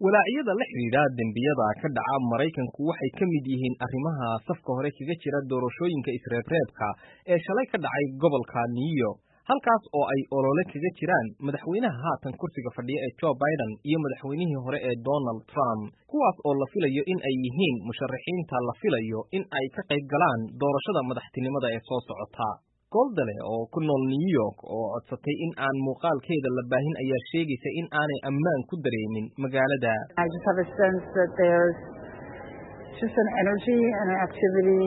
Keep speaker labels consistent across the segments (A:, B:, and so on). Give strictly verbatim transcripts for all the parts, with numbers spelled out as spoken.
A: walaacyada la xidhiidha dembiyada ka dhaca Maraykanku waxay ka mid yihiin arrimaha safka hore kaga jira doorashooyinka isreebreebka ee shalay ka dhacay gobolka New York, halkaas oo ay olole kaga jiraan madaxweynaha haatan kursiga fadhiya ee Joe Biden iyo madaxweynihii hore ee Donald Trump, kuwaas oo la filayo in ay yihiin musharaxiinta la filayo in ay ka qayb galaan doorashada madaxtinimada ee soo socota. Goldale oo ku nool New York oo codsatay in aan muuqaalkeeda la baahin ayaa sheegaysa in aanay ammaan ku dareemin magaalada.
B: I just have a sense that there's just an energy and an activity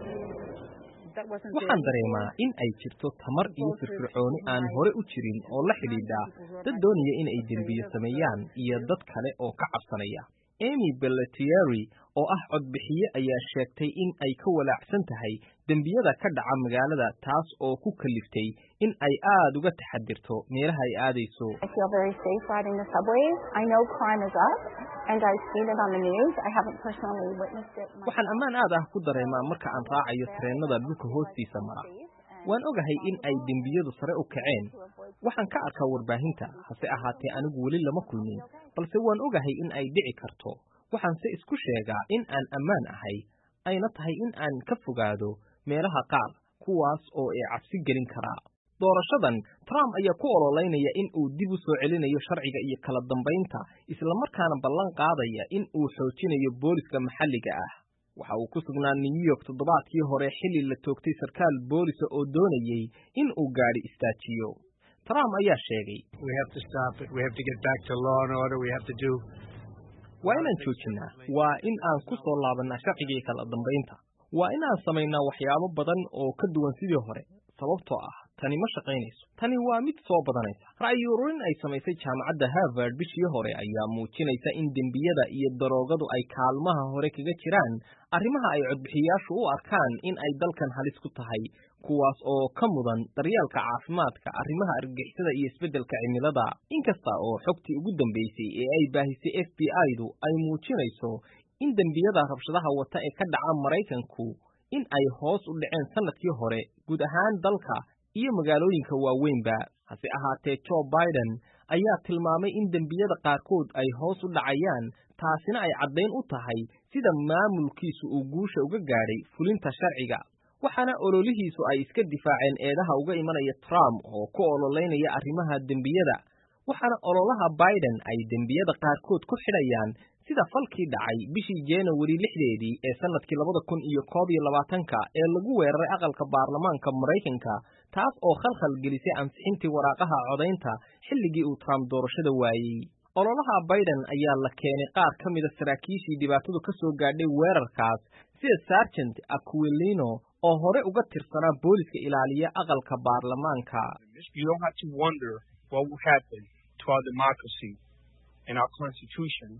B: that wasn't
A: waxaan dareemaa in ay jirto tamar iyo firfircooni aan hore u jirin oo la xidhiidha dad doonaya in ay dembiyo sameeyaan iyo dad kale oo ka cabsanaya. Amy Pelletieri oo ah codbixiye ayaa sheegtay in ay ka walaacsan tahay dembiyada ka dhaca magaalada, taas oo ku kaliftay in ay aad uga taxadirto meelaha ay aadayso.
C: I feel very safe riding the subways. I know crime is up and I've seen it on the news. I haven't personally witnessed it.
A: Waxaan ammaan aad ah ku dareemaa marka aan raacayo tareenada dhulka hoostiisa mara. Waan ogahay in ay dembiyadu sare u kaceen. Waxaan ka arkaa warbaahinta, hase ahaatee anigu weli lama kulmin, balse waan ogahay in ay dhici karto. Waxaan se isku sheegaa in aan ammaan ahay, ayna tahay in aan ka fogaado meelaha qaar, kuwaas oo ay cabsi gelin karaa. Doorashadan, Trump ayaa ku ololeynaya in uu dib u soo celinayo sharciga iyo kala dambeynta, isla markaana ballan qaadaya in uu xoojinayo booliska maxalliga ah. Waxa uu ku sugnaa New York toddobaadkii hore xilli la toogtay sarkaal boolisa oo doonayay in uu gaari istaajiyo. Trump ayaa sheegay,
D: We have to stop it. We have to get back to law and order. We have to do
A: waa inaan joojinaa, waa in aan ku soo laabannaa sharciga iyo kala dambeynta. Waa inaan samaynaa waxyaabo badan oo ka duwan sidii hore, sababtoo ah tani ma shaqaynayso. Tani waa mid soo badanaysa. Ra'yi ururin ay samaysay jaamacadda Harvard bishii hore ayaa muujinaysa in dembiyada iyo daroogadu ay kaalmaha hore kaga jiraan arrimaha ay codbixiyaashu u arkaan in ay dalkan halis ku tahay, kuwaas oo ka mudan daryeelka caafimaadka, arrimaha argagixisada iyo isbeddelka cimilada. Inkasta oo xogtii ugu dambeysay ee ay baahisay F B I-du ay muujinayso in dembiyada rabshadaha wata ee ka dhaca Maraykanku in ay hoos u dhaceen sanadkii hore guud ahaan dalka iyo magaalooyinka waaweynba, hase ahaatee Joe Biden ayaa tilmaamay in dembiyada qaarkood ay hoos u dhacayaan, taasina ay caddayn u tahay sida maamulkiisu uu guusha uga gaadhay fulinta sharciga. Waxaana ololihiisu ay iska difaaceen eedaha uga imanaya Trump oo ku ololeynaya arrimaha dembiyada. Waxaana ololaha Biden ay dembiyada qaarkood ku xidhayaan sida falkii dhacay bishii January lixdeedii ee sanadkii labada kun iyo koob iyo labaatanka ee lagu weeraray aqalka baarlamaanka Maraykanka, taas oo khalkhal gelisay ansixintii waraaqaha codaynta xilligii uu Trump doorashada waayey. Ololaha Biden ayaa la keenay qaar ka mid a saraakiishii dhibaatadu ka soo gaadhay weerarkaas, sida Sergeant Aquilino oo hore uga tirsanaa booliska ilaaliya aqalka baarlamaanka.
E: You don't have to wonder what will happen to our democracy and our constitution.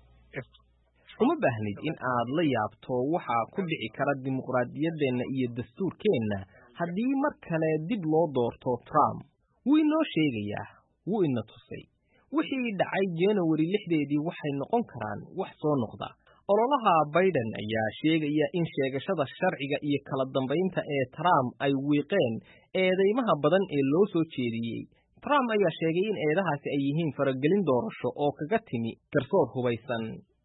A: Uma baahnid in aad la yaabto waxa ku dhici kara dimuqraadiyaddeenna iyo dastuurkeenna haddii mar kale dib loo doorto Trump. Wuu inoo sheegayaa, wuu ina tusay. Wixii dhacay January lixdeedii waxay noqon karaan wax soo noqda. Ololaha Biden ayaa sheegaya in sheegashada sharciga iyo kala dambeynta ee Trump ay wiiqeen eedeymaha badan ee loo soo jeediyey. Trump ayaa sheegay in eedahaasi ay yihiin faragelin doorasho oo kaga timi garsoor hubaysan.